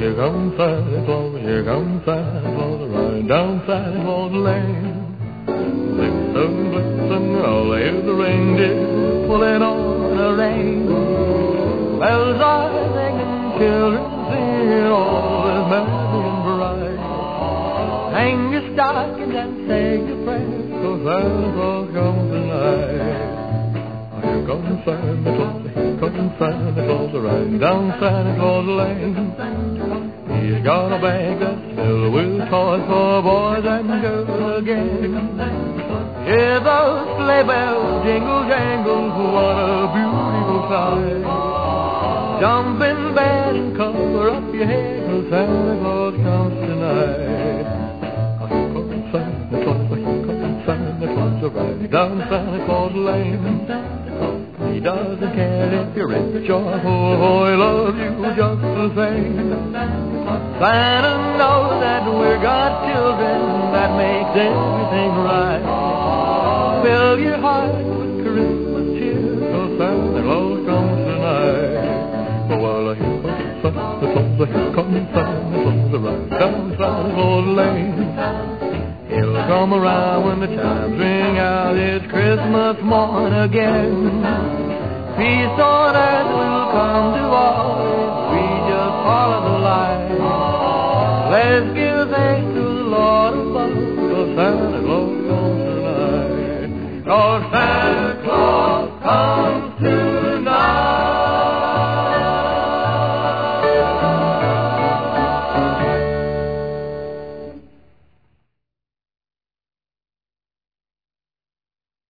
here comes Santa Claus, here comes Santa Claus, riding down Santa Claus Lane. Listen, listen, all hear the reindeer pulling on the rein. Bells are singing, children singing, all is merry and bright. Hang your stockings and say your prayers, 'cause Santa Claus comes tonight. Here comes Santa Claus, here comes Santa Claus, riding down Santa Claus Lane. He's got a bag that's filled with toys for boys and girls again. Hear those sleigh bells jingle jangle, what a beautiful sight. Jump in bed and cover up your head, 'cause Santa Claus comes tonight. Here comes Santa Claus, here comes Santa Claus, riding down Santa Claus Lane. He doesn't care if you're rich or poor, he loves you just the same. Santa knows that we're God's children, that makes everything right. Fill your heart with Christmas cheer, 'cause Santa Claus comes tonight. Oh, well, here comes Santa Claus, here comes Santa Claus, right down Santa Claus Lane. He'll come around when the chimes ring out, it's Christmas morn again. Peace on earth will come to all if we just follow the line. Let's give thanks to the Lord above, 'cause Santa Claus comes tonight. 'Cause Santa